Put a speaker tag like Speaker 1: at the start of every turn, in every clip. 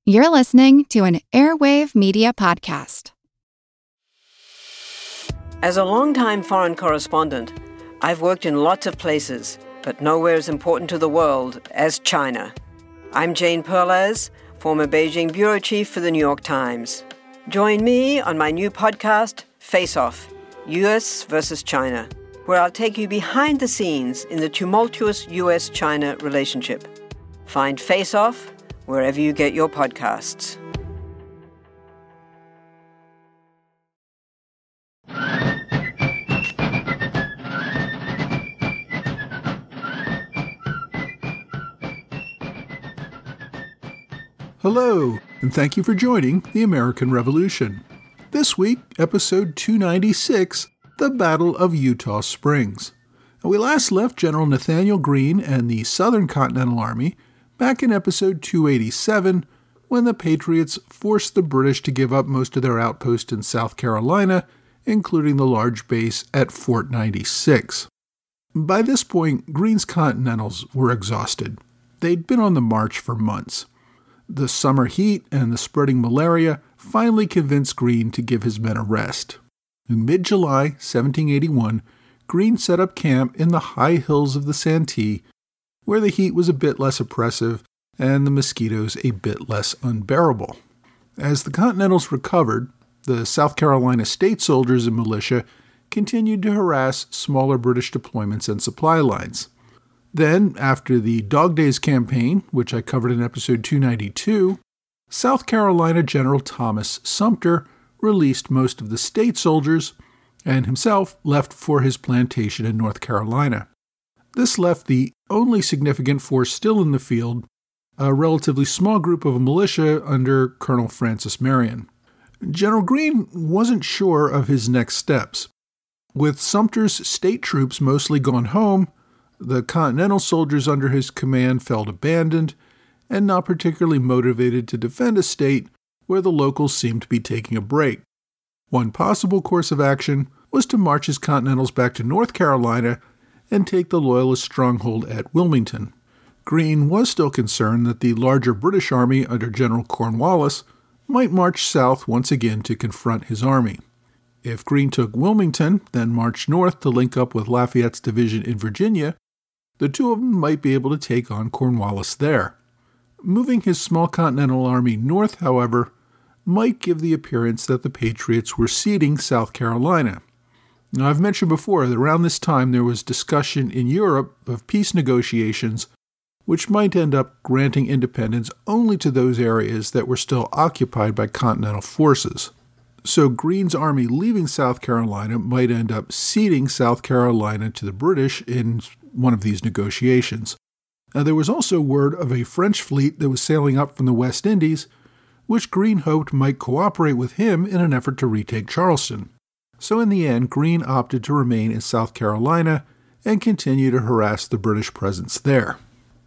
Speaker 1: You're listening to an Airwave Media Podcast.
Speaker 2: As a longtime foreign correspondent, I've worked in lots of places, but nowhere as important to the world as China. I'm Jane Perlez, former Beijing bureau chief for the New York Times. Join me on my new podcast, Face Off, U.S. versus China, where I'll take you behind the scenes in the tumultuous U.S.-China relationship. Find Face Off wherever you get your podcasts.
Speaker 3: Hello, and thank you for joining The American Revolution. This week, episode 296, The Battle of Eutaw Springs. Now, we last left General Nathanael Greene and the Southern Continental Army back in episode 287, when the Patriots forced the British to give up most of their outposts in South Carolina, including the large base at Fort 96. By this point, Greene's Continentals were exhausted. They'd been on the march for months. The summer heat and the spreading malaria finally convinced Greene to give his men a rest. In mid-July 1781, Greene set up camp in the high hills of the Santee, where the heat was a bit less oppressive and the mosquitoes a bit less unbearable. As the Continentals recovered, the South Carolina state soldiers and militia continued to harass smaller British deployments and supply lines. Then, after the Dog Days campaign, which I covered in episode 292, South Carolina General Thomas Sumter released most of the state soldiers and himself left for his plantation in North Carolina. This left the only significant force still in the field, a relatively small group of militia under Colonel Francis Marion. General Greene wasn't sure of his next steps. With Sumter's state troops mostly gone home, the Continental soldiers under his command felt abandoned and not particularly motivated to defend a state where the locals seemed to be taking a break. One possible course of action was to march his Continentals back to North Carolina and take the Loyalist stronghold at Wilmington. Greene was still concerned that the larger British army under General Cornwallis might march south once again to confront his army. If Greene took Wilmington, then marched north to link up with Lafayette's division in Virginia, the two of them might be able to take on Cornwallis there. Moving his small Continental army north, however, might give the appearance that the Patriots were ceding South Carolina. Now, I've mentioned before that around this time there was discussion in Europe of peace negotiations which might end up granting independence only to those areas that were still occupied by Continental forces. So Greene's army leaving South Carolina might end up ceding South Carolina to the British in one of these negotiations. Now, there was also word of a French fleet that was sailing up from the West Indies, which Greene hoped might cooperate with him in an effort to retake Charleston. So in the end, Greene opted to remain in South Carolina and continue to harass the British presence there.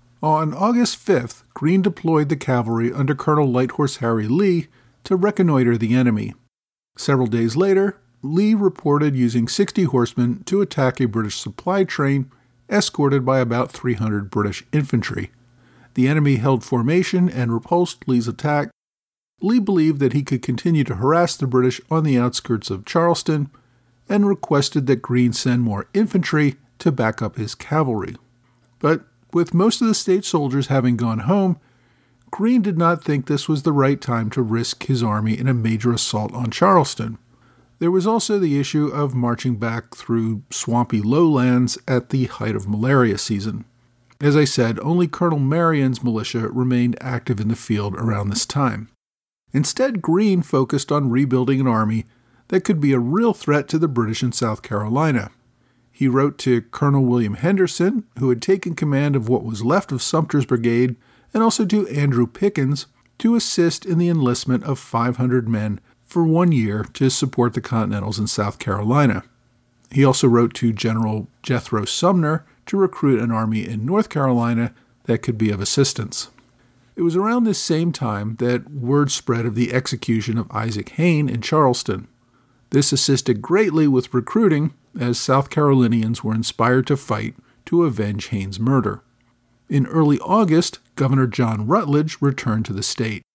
Speaker 3: On August 5th, Greene deployed the cavalry under Colonel Light Horse Harry Lee to reconnoiter the enemy. Several days later, Lee reported using 60 horsemen to attack a British supply train escorted by about 300 British infantry. The enemy held formation and repulsed Lee's attack. Lee believed that he could continue to harass the British on the outskirts of Charleston and requested that Greene send more infantry to back up his cavalry. But with most of the state soldiers having gone home, Greene did not think this was the right time to risk his army in a major assault on Charleston. There was also the issue of marching back through swampy lowlands at the height of malaria season. As I said, only Colonel Marion's militia remained active in the field around this time. Instead, Greene focused on rebuilding an army that could be a real threat to the British in South Carolina. He wrote to Colonel William Henderson, who had taken command of what was left of Sumter's brigade, and also to Andrew Pickens, to assist in the enlistment of 500 men for 1 year to support the Continentals in South Carolina. He also wrote to General Jethro Sumner to recruit an army in North Carolina that could be of assistance. It was around this same time that word spread of the execution of Isaac Hayne in Charleston. This assisted greatly with recruiting, as South Carolinians were inspired to fight to avenge Hayne's murder. In early August, Governor John Rutledge returned to the state.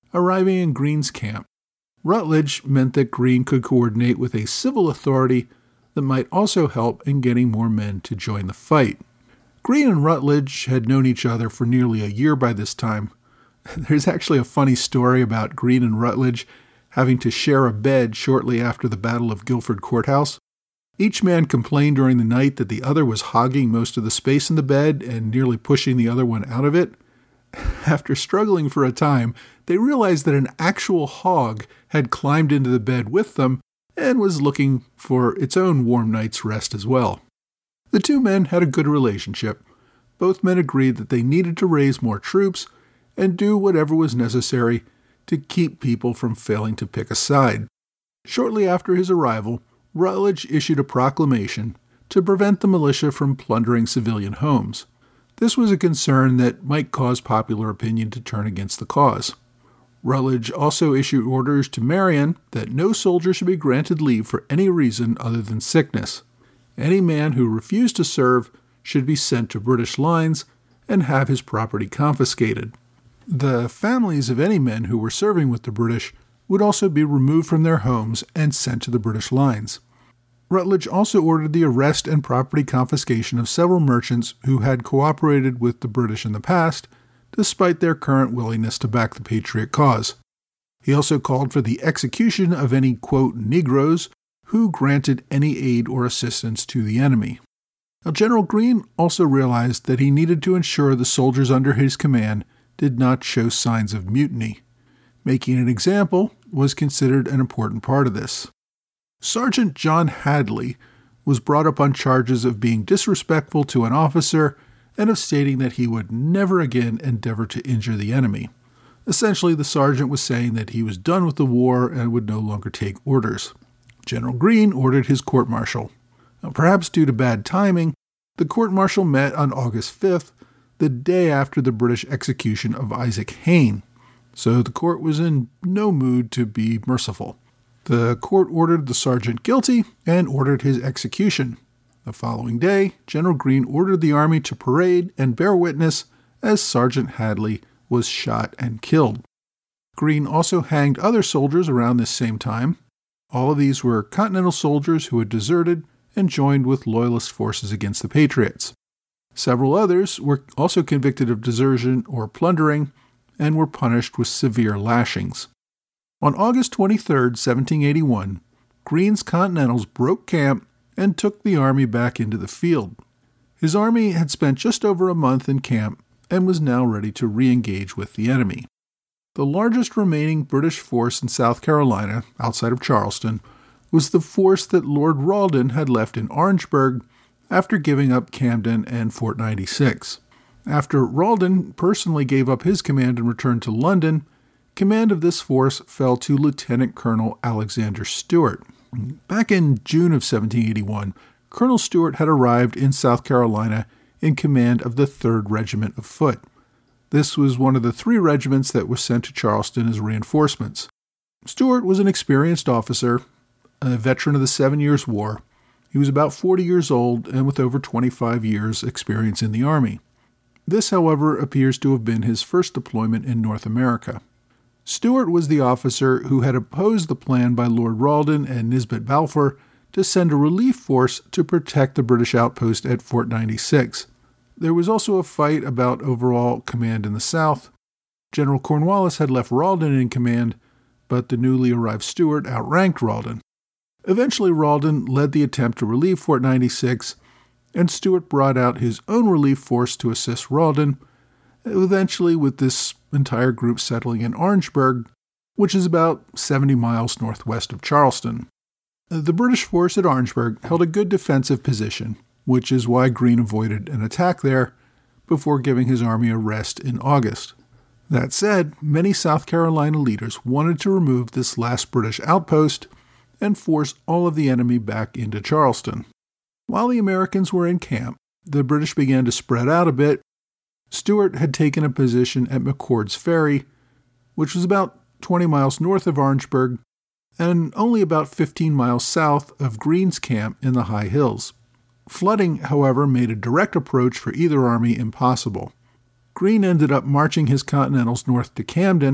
Speaker 3: arriving in Greene's camp. Rutledge meant that Greene could coordinate with a civil authority that might also help in getting more men to join the fight. Greene and Rutledge had known each other for nearly a year by this time. There's actually a funny story about Greene and Rutledge having to share a bed shortly after the Battle of Guilford Courthouse. Each man complained during the night that the other was hogging most of the space in the bed and nearly pushing the other one out of it. After struggling for a time, they realized that an actual hog had climbed into the bed with them and was looking for its own warm night's rest as well. The two men had a good relationship. Both men agreed that they needed to raise more troops and do whatever was necessary to keep people from failing to pick a side. Shortly after his arrival, Rutledge issued a proclamation to prevent the militia from plundering civilian homes. This was a concern that might cause popular opinion to turn against the cause. Rutledge also issued orders to Marion that no soldier should be granted leave for any reason other than sickness. Any man who refused to serve should be sent to British lines and have his property confiscated. The families of any men who were serving with the British would also be removed from their homes and sent to the British lines. Rutledge also ordered the arrest and property confiscation of several merchants who had cooperated with the British in the past, despite their current willingness to back the Patriot cause. He also called for the execution of any, quote, Negroes who granted any aid or assistance to the enemy. Now, General Greene also realized that he needed to ensure the soldiers under his command did not show signs of mutiny. Making an example was considered an important part of this. Sergeant John Hadley was brought up on charges of being disrespectful to an officer and of stating that he would never again endeavor to injure the enemy. Essentially, the sergeant was saying that he was done with the war and would no longer take orders. General Greene ordered his court-martial. Now, perhaps due to bad timing, the court-martial met on August 5th, the day after the British execution of Isaac Hayne, so the court was in no mood to be merciful. The court ordered the sergeant guilty and ordered his execution. The following day, General Greene ordered the army to parade and bear witness as Sergeant Hadley was shot and killed. Greene also hanged other soldiers around this same time. All of these were Continental soldiers who had deserted and joined with Loyalist forces against the Patriots. Several others were also convicted of desertion or plundering and were punished with severe lashings. On August 23, 1781, Greene's Continentals broke camp and took the army back into the field. His army had spent just over a month in camp and was now ready to re-engage with the enemy. The largest remaining British force in South Carolina, outside of Charleston, was the force that Lord Rawdon had left in Orangeburg after giving up Camden and Fort 96. After Rawdon personally gave up his command and returned to London, command of this force fell to Lieutenant Colonel Alexander Stewart. Back in June of 1781, Colonel Stewart had arrived in South Carolina in command of the 3rd Regiment of Foot. This was one of the 3 regiments that was sent to Charleston as reinforcements. Stewart was an experienced officer, a veteran of the 7 Years' War. He was about 40 years old and with over 25 years' experience in the Army. This, however, appears to have been his first deployment in North America. Stewart was the officer who had opposed the plan by Lord Rawdon and Nisbet Balfour to send a relief force to protect the British outpost at Fort 96. There was also a fight about overall command in the South. General Cornwallis had left Rawdon in command, but the newly arrived Stewart outranked Rawdon. Eventually, Rawdon led the attempt to relieve Fort 96, and Stewart brought out his own relief force to assist Rawdon, eventually with this entire group settling in Orangeburg, which is about 70 miles northwest of Charleston. The British force at Orangeburg held a good defensive position, which is why Greene avoided an attack there before giving his army a rest in August. That said, many South Carolina leaders wanted to remove this last British outpost and force all of the enemy back into Charleston. While the Americans were in camp, the British began to spread out a bit. Stewart had taken a position at McCord's Ferry, which was about 20 miles north of Orangeburg and only about 15 miles south of Greene's camp in the high hills. Flooding, however, made a direct approach for either army impossible. Greene ended up marching his Continentals north to Camden,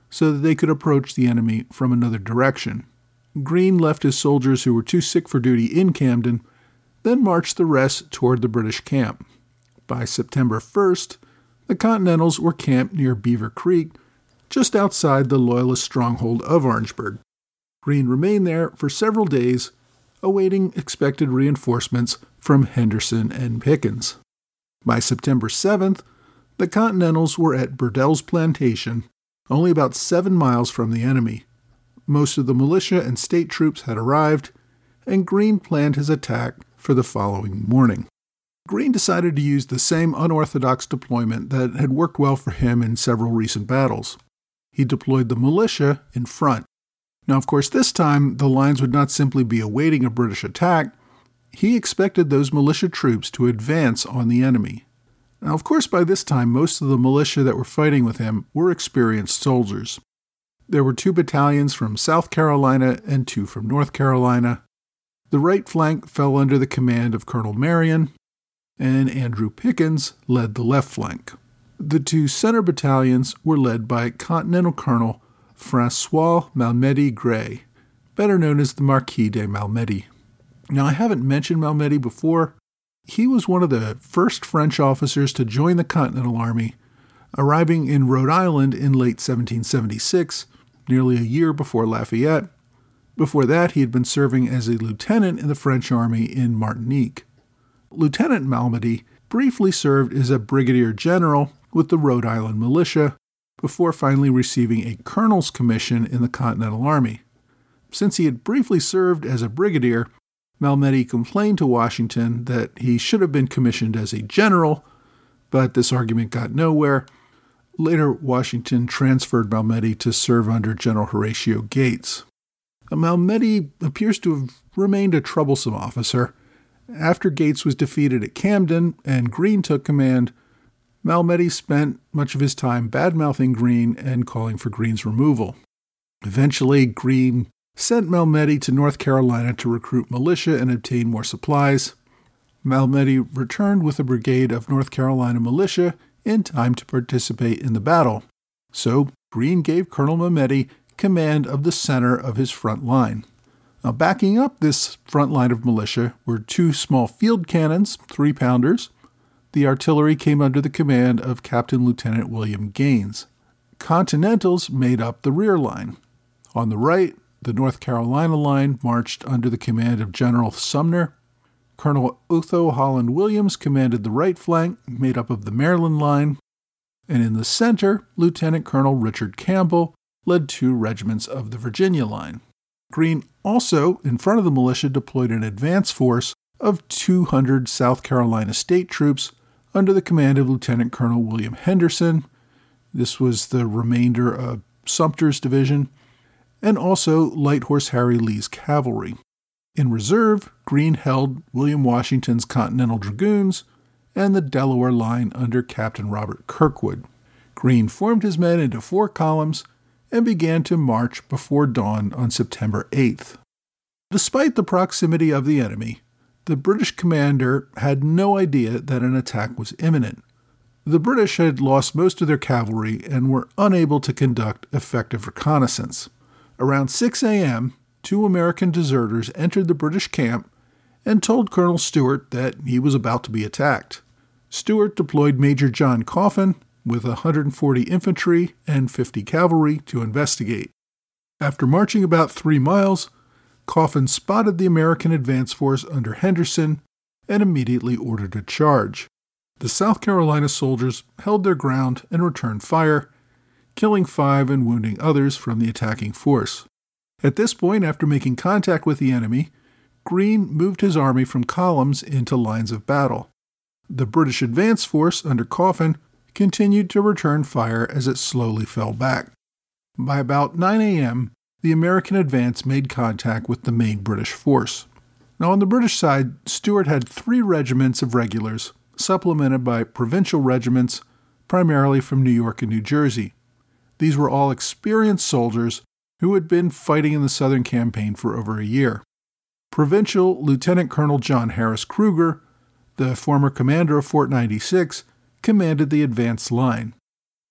Speaker 3: so that they could approach the enemy from another direction. Greene left his soldiers who were too sick for duty in Camden, then marched the rest toward the British camp. By September 1st, the Continentals were camped near Beaver Creek, just outside the Loyalist stronghold of Orangeburg. Greene remained there for several days, awaiting expected reinforcements from Henderson and Pickens. By September 7th, the Continentals were at Burdell's Plantation, only about 7 miles from the enemy. Most of the militia and state troops had arrived, and Greene planned his attack for the following morning. Greene decided to use the same unorthodox deployment that had worked well for him in several recent battles. He deployed the militia in front. Now, of course, this time the lines would not simply be awaiting a British attack. He expected those militia troops to advance on the enemy. Now, of course, by this time, most of the militia that were fighting with him were experienced soldiers. There were 2 battalions from South Carolina and 2 from North Carolina. The right flank fell under the command of Colonel Marion, and Andrew Pickens led the left flank. The 2 center battalions were led by Continental Colonel François Malmedy Gray, better known as the Marquis de Malmedy. Now, I haven't mentioned Malmedy before. He was one of the first French officers to join the Continental Army, arriving in Rhode Island in late 1776, nearly a year before Lafayette. Before that, he had been serving as a lieutenant in the French army in Martinique. Lieutenant Malmedy briefly served as a brigadier general with the Rhode Island militia before finally receiving a colonel's commission in the Continental Army. Since he had briefly served as a brigadier, Malmedy complained to Washington that he should have been commissioned as a general, but this argument got nowhere. Later, Washington transferred Malmedy to serve under General Horatio Gates. Malmedy appears to have remained a troublesome officer. After Gates was defeated at Camden and Greene took command, Malmedy spent much of his time bad-mouthing Greene and calling for Greene's removal. Eventually, Greene sent Malmedy to North Carolina to recruit militia and obtain more supplies. Malmedy returned with a brigade of North Carolina militia in time to participate in the battle. So Greene gave Colonel Malmedy command of the center of his front line. Now, backing up this front line of militia were 2 small field cannons, 3-pounders. The artillery came under the command of Captain Lieutenant William Gaines. Continentals made up the rear line. On the right, the North Carolina line marched under the command of General Sumner. Colonel Otho Holland Williams commanded the right flank, made up of the Maryland line. And in the center, Lieutenant Colonel Richard Campbell led 2 regiments of the Virginia line. Greene also, in front of the militia, deployed an advance force of 200 South Carolina state troops under the command of Lieutenant Colonel William Henderson. This was the remainder of Sumter's division, and also Light Horse Harry Lee's cavalry. In reserve, Greene held William Washington's Continental Dragoons and the Delaware line under Captain Robert Kirkwood. Greene formed his men into 4 columns and began to march before dawn on September 8th. Despite the proximity of the enemy, the British commander had no idea that an attack was imminent. The British had lost most of their cavalry and were unable to conduct effective reconnaissance. Around 6 a.m., 2 American deserters entered the British camp and told Colonel Stewart that he was about to be attacked. Stewart deployed Major John Coffin with 140 infantry and 50 cavalry to investigate. After marching about 3 miles, Coffin spotted the American advance force under Henderson and immediately ordered a charge. The South Carolina soldiers held their ground and returned fire, killing 5 and wounding others from the attacking force. At this point, after making contact with the enemy, Greene moved his army from columns into lines of battle. The British advance force under Coffin continued to return fire as it slowly fell back. By about 9 a.m., the American advance made contact with the main British force. Now, on the British side, Stewart had 3 regiments of regulars, supplemented by provincial regiments, primarily from New York and New Jersey. These were all experienced soldiers who had been fighting in the Southern campaign for over a year. Provincial Lieutenant Colonel John Harris Kruger, the former commander of Fort 96, commanded the advance line.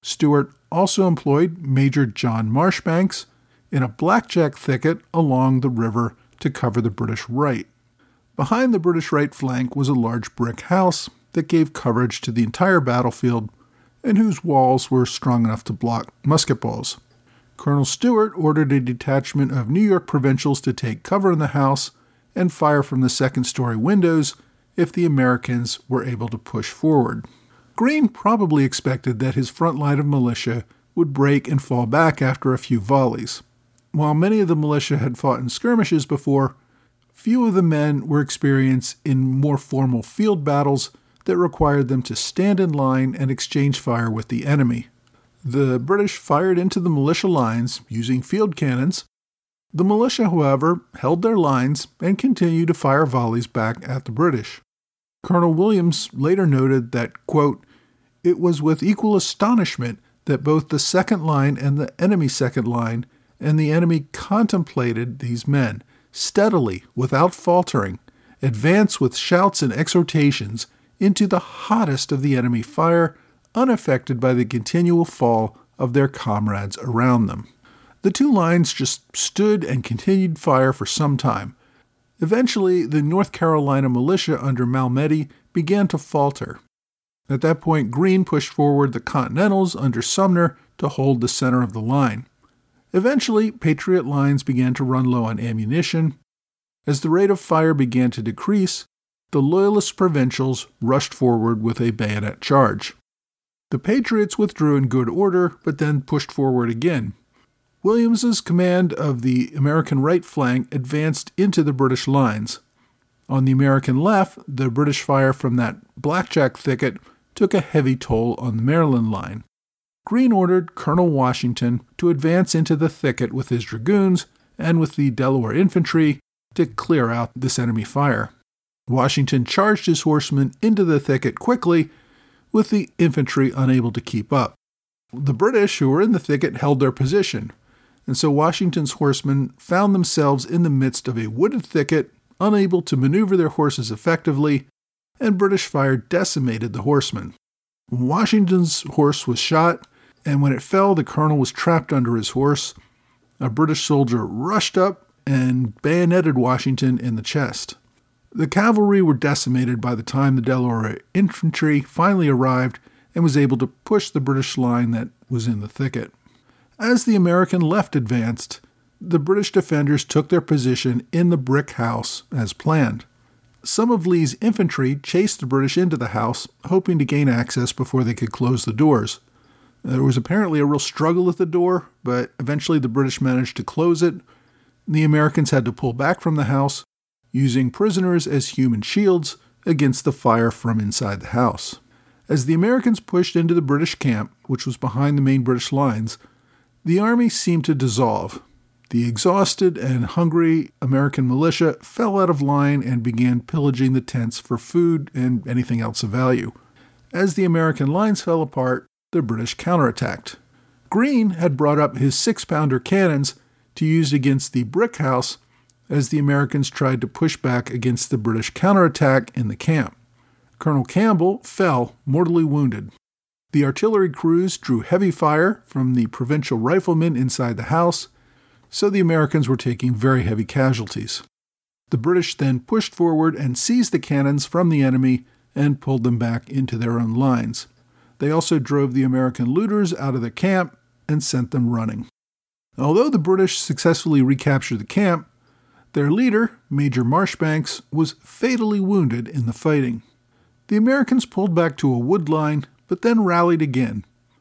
Speaker 3: Stuart also employed Major John Marshbanks in a blackjack thicket along the river to cover the British right. Behind the British right flank was a large brick house that gave coverage to the entire battlefield and whose walls were strong enough to block musket balls. Colonel Stuart ordered a detachment of New York provincials to take cover in the house and fire from the second-story windows if the Americans were able to push forward. Greene probably expected that his front line of militia would break and fall back after a few volleys. While many of the militia had fought in skirmishes before, few of the men were experienced in more formal field battles that required them to stand in line and exchange fire with the enemy. The British fired into the militia lines using field cannons. The militia, however, held their lines and continued to fire volleys back at the British. Colonel Williams later noted that, quote, "It was with equal astonishment that both the second line and the enemy second line and the enemy contemplated these men, steadily, without faltering, advance with shouts and exhortations into the hottest of the enemy fire, unaffected by the continual fall of their comrades around them." The two lines just stood and continued fire for some time. Eventually, the North Carolina militia under Malmedy began to falter. At that point, Greene pushed forward the Continentals under Sumner to hold the center of the line. Eventually, Patriot lines began to run low on ammunition. As the rate of fire began to decrease, the Loyalist provincials rushed forward with a bayonet charge. The Patriots withdrew in good order, but then pushed forward again. Williams's command of the American right flank advanced into the British lines. On the American left, the British fire from that blackjack thicket took a heavy toll on the Maryland line. Greene ordered Colonel Washington to advance into the thicket with his dragoons and with the Delaware infantry to clear out this enemy fire. Washington charged his horsemen into the thicket quickly, with the infantry unable to keep up. The British, who were in the thicket, held their position, and so Washington's horsemen found themselves in the midst of a wooded thicket, unable to maneuver their horses effectively, and British fire decimated the horsemen. Washington's horse was shot, and when it fell, the colonel was trapped under his horse. A British soldier rushed up and bayoneted Washington in the chest. The cavalry were decimated by the time the Delaware infantry finally arrived and was able to push the British line that was in the thicket. As the American left advanced, the British defenders took their position in the brick house as planned. Some of Lee's infantry chased the British into the house, hoping to gain access before they could close the doors. There was apparently a real struggle at the door, but eventually the British managed to close it. The Americans had to pull back from the house, using prisoners as human shields against the fire from inside the house. As the Americans pushed into the British camp, which was behind the main British lines, the army seemed to dissolve. The exhausted and hungry American militia fell out of line and began pillaging the tents for food and anything else of value. As the American lines fell apart, the British counterattacked. Greene had brought up his 6-pounder cannons to use against the brick house as the Americans tried to push back against the British counterattack in the camp. Colonel Campbell fell, mortally wounded. The artillery crews drew heavy fire from the provincial riflemen inside the house, so the Americans were taking very heavy casualties. The British then pushed forward and seized the cannons from the enemy and pulled them back into their own lines. They also drove the American looters out of the camp and sent them running. Although the British successfully recaptured the camp, their leader, Major Marshbanks, was fatally wounded in the fighting. The Americans pulled back to a wood line, but then rallied again.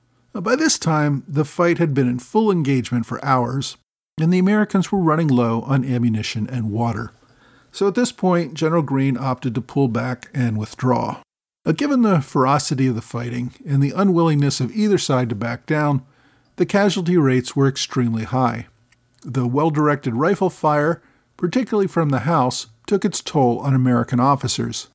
Speaker 3: By this time, the fight had been in full engagement for hours, and the Americans were running low on ammunition and water. So at this point, General Greene opted to pull back and withdraw. Given the ferocity of the fighting and the unwillingness of either side to back down, the casualty rates were extremely high. The well-directed rifle fire, particularly from the house, took its toll on American officers.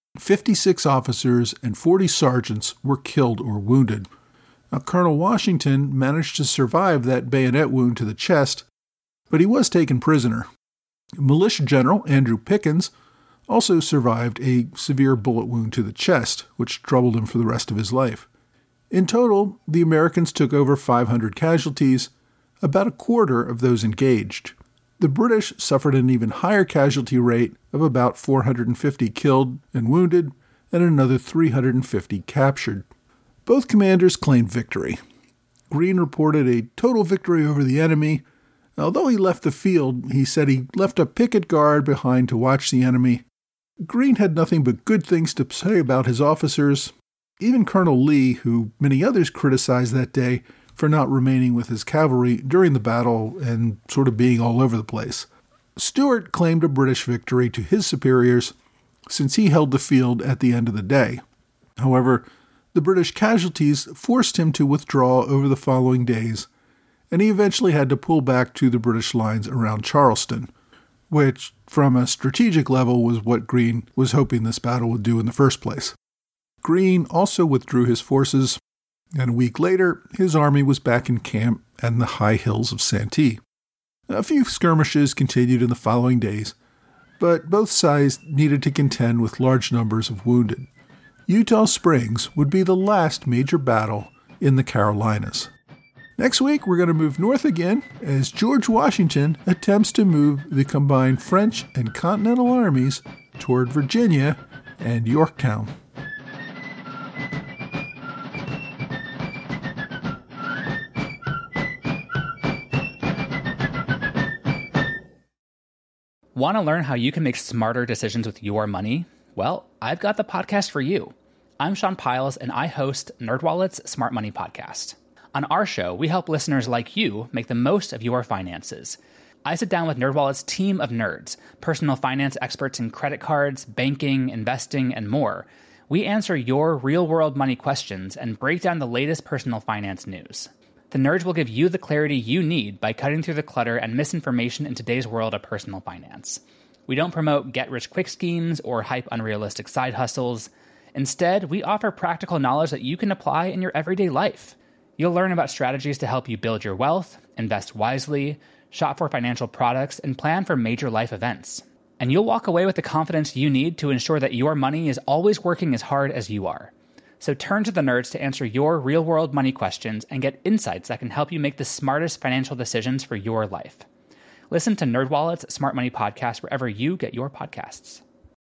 Speaker 3: 56 officers and 40 sergeants were killed or wounded. Now, Colonel Washington managed to survive that bayonet wound to the chest, but he was taken prisoner. Militia General Andrew Pickens also survived a severe bullet wound to the chest, which troubled him for the rest of his life. In total, the Americans took over 500 casualties, about a quarter of those engaged. The British suffered an even higher casualty rate of about 450 killed and wounded, and another 350 captured. Both commanders claimed victory. Greene reported a total victory over the enemy. Although he left the field, he said he left a picket guard behind to watch the enemy. Greene had nothing but good things to say about his officers. Even Colonel Lee, who many others criticized that day for not remaining with his cavalry during the battle and sort of being all over the place. Stuart claimed a British victory to his superiors since he held the field at the end of the day. However, the British casualties forced him to withdraw over the following days, and he eventually had to pull back to the British lines around Charleston, which, from a strategic level, was what Greene was hoping this battle would do in the first place. Greene also withdrew his forces, and a week later, his army was back in camp in the high hills of Santee. A few skirmishes continued in the following days, but both sides needed to contend with large numbers of wounded. Eutaw Springs would be the last major battle in the Carolinas. Next week, we're going to move north again as George Washington attempts to move the combined French and Continental armies toward Virginia and Yorktown.
Speaker 4: Want to learn how you can make smarter decisions with your money? Well, I've got the podcast for you. I'm Sean Piles, and I host NerdWallet's Smart Money Podcast. On our show, we help listeners like you make the most of your finances. I sit down with NerdWallet's team of nerds, personal finance experts in credit cards, banking, investing, and more. We answer your real-world money questions and break down the latest personal finance news. The nerds will give you the clarity you need by cutting through the clutter and misinformation in today's world of personal finance. We don't promote get-rich-quick schemes or hype unrealistic side hustles. Instead, we offer practical knowledge that you can apply in your everyday life. You'll learn about strategies to help you build your wealth, invest wisely, shop for financial products, and plan for major life events. And you'll walk away with the confidence you need to ensure that your money is always working as hard as you are. So turn to the nerds to answer your real-world money questions and get insights that can help you make the smartest financial decisions for your life. Listen to NerdWallet's Smart Money Podcast wherever you get your podcasts.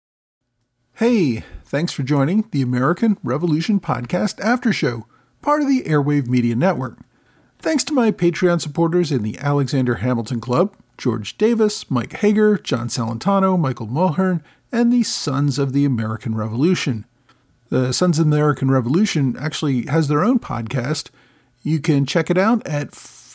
Speaker 3: Hey, thanks for joining the American Revolution Podcast After Show, part of the Airwave Media Network. Thanks to my Patreon supporters in the Alexander Hamilton Club, George Davis, Mike Hager, John Salentano, Michael Mulhern, and the Sons of the American Revolution. The Sons of the American Revolution actually has their own podcast. You can check it out at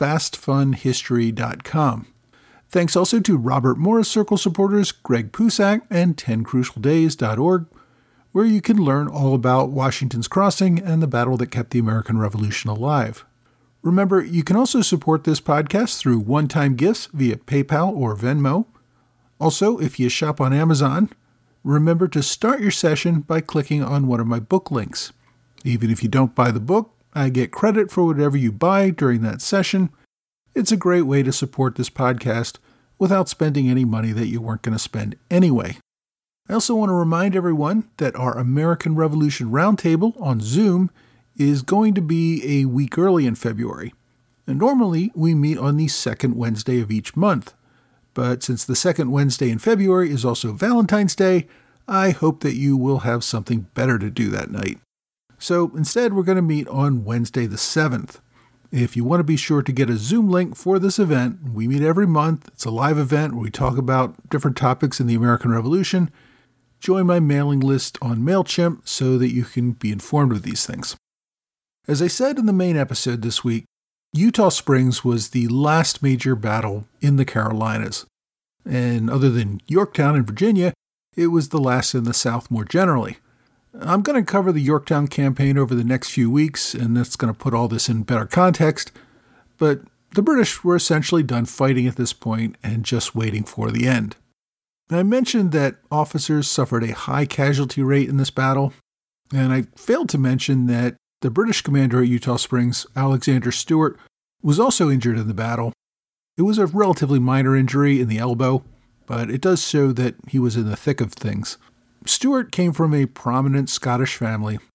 Speaker 3: fastfunhistory.com. Thanks also to Robert Morris Circle supporters Greg Pusak and 10crucialdays.org, where you can learn all about Washington's Crossing and the battle that kept the American Revolution alive. Remember, you can also support this podcast through one-time gifts via PayPal or Venmo. Also, if you shop on Amazon, remember to start your session by clicking on one of my book links. Even if you don't buy the book, I get credit for whatever you buy during that session. It's a great way to support this podcast without spending any money that you weren't going to spend anyway. I also want to remind everyone that our American Revolution Roundtable on Zoom is going to be a week early in February. And normally we meet on the second Wednesday of each month. But since the second Wednesday in February is also Valentine's Day, I hope that you will have something better to do that night. So instead, we're going to meet on Wednesday the 7th. If you want to be sure to get a Zoom link for this event, we meet every month. It's a live event where we talk about different topics in the American Revolution. Join my mailing list on MailChimp so that you can be informed of these things. As I said in the main episode this week, Eutaw Springs was the last major battle in the Carolinas. And other than Yorktown in Virginia, it was the last in the South more generally. I'm going to cover the Yorktown campaign over the next few weeks, and that's going to put all this in better context. But the British were essentially done fighting at this point and just waiting for the end. I mentioned that officers suffered a high casualty rate in this battle, and I failed to mention that the British commander at Eutaw Springs, Alexander Stuart, was also injured in the battle. It was a relatively minor injury in the elbow, but it does show that he was in the thick of things. Stuart came from a prominent Scottish family.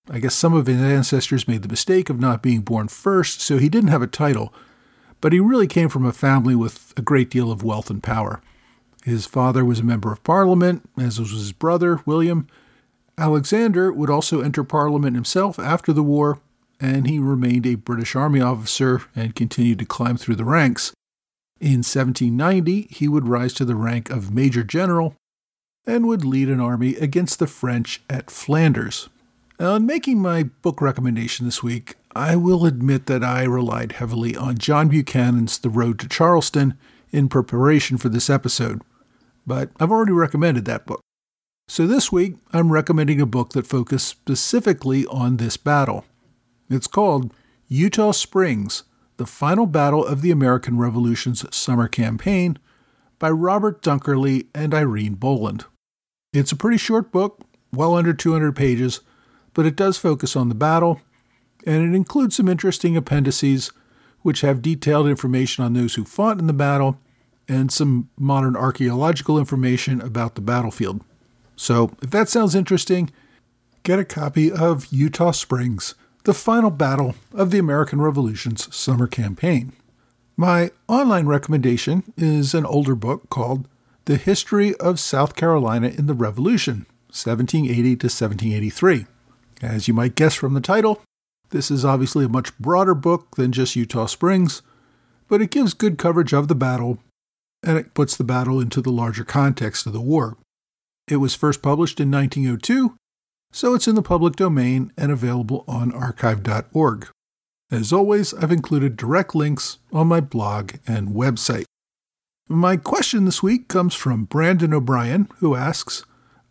Speaker 3: I guess some of his ancestors made the mistake of not being born first, so he didn't have a title, but he really came from a family with a great deal of wealth and power. His father was a member of Parliament, as was his brother, William. Alexander would also enter Parliament himself after the war, and he remained a British Army officer and continued to climb through the ranks. In 1790, he would rise to the rank of Major General and would lead an army against the French at Flanders. Now, in making my book recommendation this week, I will admit that I relied heavily on John Buchanan's The Road to Charleston in preparation for this episode, but I've already recommended that book. So this week, I'm recommending a book that focused specifically on this battle. It's called Eutaw Springs, The Final Battle of the American Revolution's Summer Campaign by Robert Dunkerley and Irene Boland. It's a pretty short book, well under 200 pages, but it does focus on the battle, and it includes some interesting appendices which have detailed information on those who fought in the battle and some modern archaeological information about the battlefield. So, if that sounds interesting, get a copy of Eutaw Springs, The Final Battle of the American Revolution's Summer Campaign. My online recommendation is an older book called The History of South Carolina in the Revolution, 1780 to 1783. As you might guess from the title, this is obviously a much broader book than just Eutaw Springs, but it gives good coverage of the battle, and it puts the battle into the larger context of the war. It was first published in 1902, so it's in the public domain and available on archive.org. As always, I've included direct links on my blog and website. My question this week comes from Brandon O'Brien, who asks,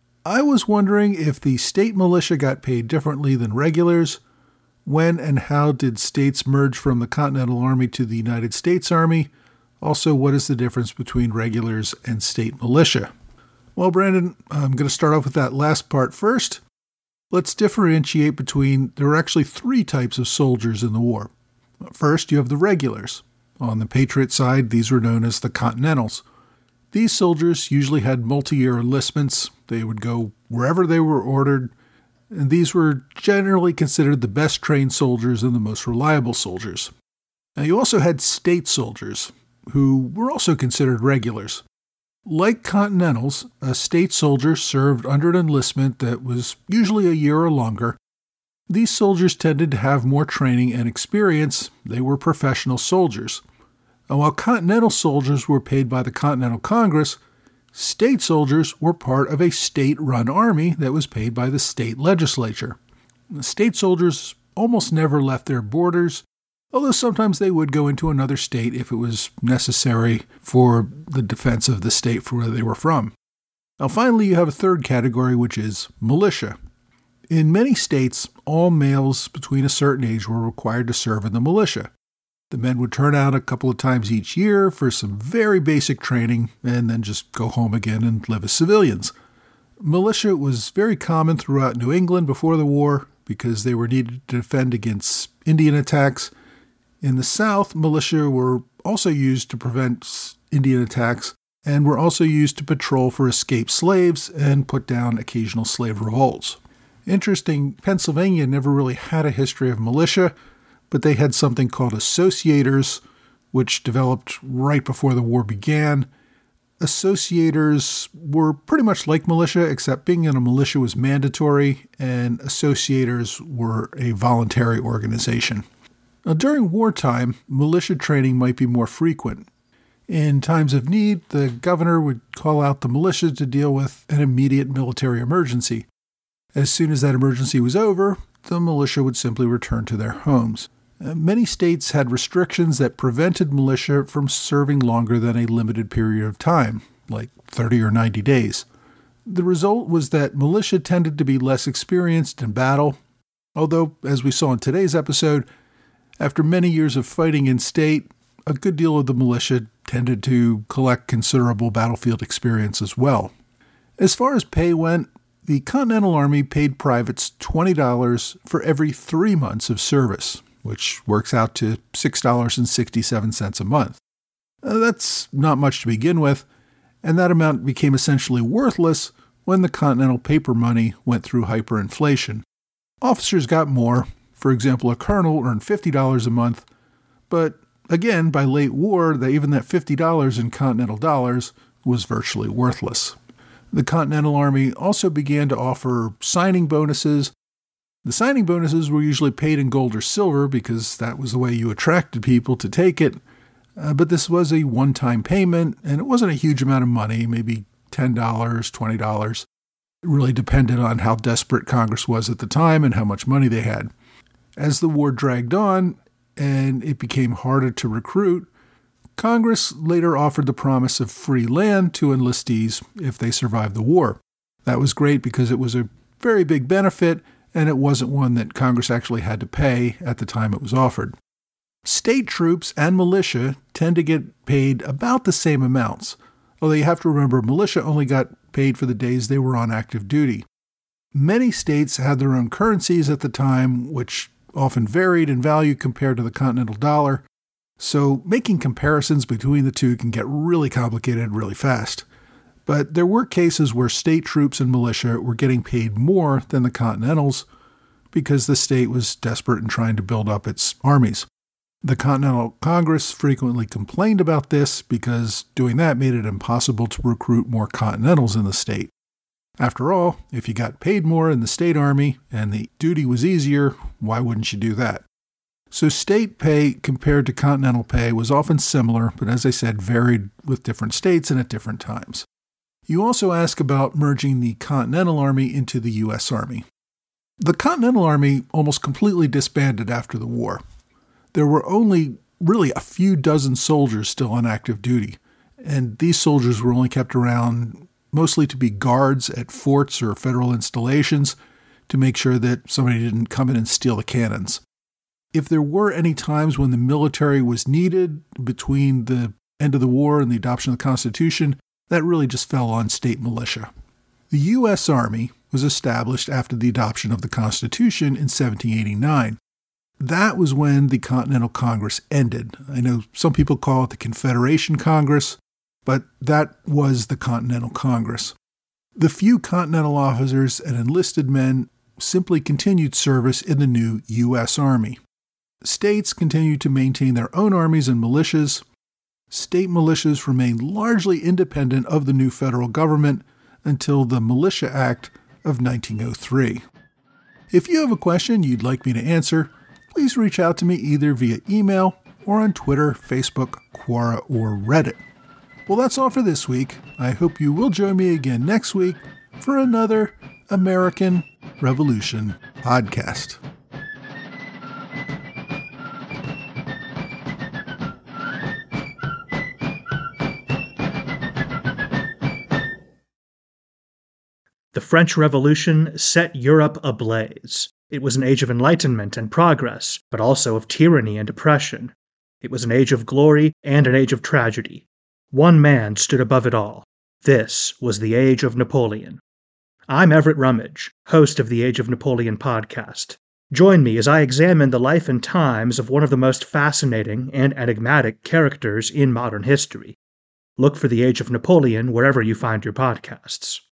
Speaker 3: I was wondering if the state militia got paid differently than regulars. When and how did states merge from the Continental Army to the United States Army? Also, what is the difference between regulars and state militia? Well, Brandon, I'm going to start off with that last part first. Let's differentiate between, there are actually three types of soldiers in the war. First, you have the regulars. On the Patriot side, these were known as the Continentals. These soldiers usually had multi-year enlistments. They would go wherever they were ordered, and these were generally considered the best trained soldiers and the most reliable soldiers. Now, you also had state soldiers, who were also considered regulars. Like Continentals, a state soldier served under an enlistment that was usually a year or longer. These soldiers tended to have more training and experience. They were professional soldiers. And while Continental soldiers were paid by the Continental Congress, state soldiers were part of a state-run army that was paid by the state legislature. The state soldiers almost never left their borders, although sometimes they would go into another state if it was necessary for the defense of the state for where they were from. Now finally, you have a third category, which is militia. In many states, all males between a certain age were required to serve in the militia. The men would turn out a couple of times each year for some very basic training and then just go home again and live as civilians. Militia was very common throughout New England before the war because they were needed to defend against Indian attacks. In the South, militia were also used to prevent Indian attacks and were also used to patrol for escaped slaves and put down occasional slave revolts. Interesting, Pennsylvania never really had a history of militia, but they had something called associators, which developed right before the war began. Associators were pretty much like militia, except being in a militia was mandatory, and associators were a voluntary organization. Now, during wartime, militia training might be more frequent. In times of need, the governor would call out the militia to deal with an immediate military emergency. As soon as that emergency was over, the militia would simply return to their homes. Many states had restrictions that prevented militia from serving longer than a limited period of time, like 30 or 90 days. The result was that militia tended to be less experienced in battle, although, as we saw in today's episode, after many years of fighting in state, a good deal of the militia tended to collect considerable battlefield experience as well. As far as pay went, the Continental Army paid privates $20 for every 3 months of service, which works out to $6.67 a month. That's not much to begin with, and that amount became essentially worthless when the Continental paper money went through hyperinflation. Officers got more. For example, a colonel earned $50 a month, but again, by late war, even that $50 in Continental dollars was virtually worthless. The Continental Army also began to offer signing bonuses. The signing bonuses were usually paid in gold or silver because that was the way you attracted people to take it. But this was a one-time payment, and it wasn't a huge amount of money, maybe $10, $20. It really depended on how desperate Congress was at the time and how much money they had. As the war dragged on and it became harder to recruit, Congress later offered the promise of free land to enlistees if they survived the war. That was great because it was a very big benefit, and it wasn't one that Congress actually had to pay at the time it was offered. State troops and militia tend to get paid about the same amounts, although you have to remember militia only got paid for the days they were on active duty. Many states had their own currencies at the time, which often varied in value compared to the Continental dollar, so making comparisons between the two can get really complicated really fast. But there were cases where state troops and militia were getting paid more than the Continentals because the state was desperate in trying to build up its armies. The Continental Congress frequently complained about this because doing that made it impossible to recruit more Continentals in the state. After all, if you got paid more in the state army and the duty was easier, why wouldn't you do that? So state pay compared to Continental pay was often similar, but as I said, varied with different states and at different times. You also ask about merging the Continental Army into the U.S. Army. The Continental Army almost completely disbanded after the war. There were only really a few dozen soldiers still on active duty, and these soldiers were only kept around mostly to be guards at forts or federal installations to make sure that somebody didn't come in and steal the cannons. If there were any times when the military was needed between the end of the war and the adoption of the Constitution, that really just fell on state militia. The U.S. Army was established after the adoption of the Constitution in 1789. That was when the Continental Congress ended. I know some people call it the Confederation Congress, but that was the Continental Congress. The few Continental officers and enlisted men simply continued service in the new U.S. Army. States continued to maintain their own armies and militias. State militias remained largely independent of the new federal government until the Militia Act of 1903. If you have a question you'd like me to answer, please reach out to me either via email or on Twitter, Facebook, Quora, or Reddit. Well, that's all for this week. I hope you will join me again next week for another American Revolution podcast.
Speaker 5: The French Revolution set Europe ablaze. It was an age of enlightenment and progress, but also of tyranny and oppression. It was an age of glory and an age of tragedy. One man stood above it all. This was the Age of Napoleon. I'm Everett Rummage, host of the Age of Napoleon podcast. Join me as I examine the life and times of one of the most fascinating and enigmatic characters in modern history. Look for the Age of Napoleon wherever you find your podcasts.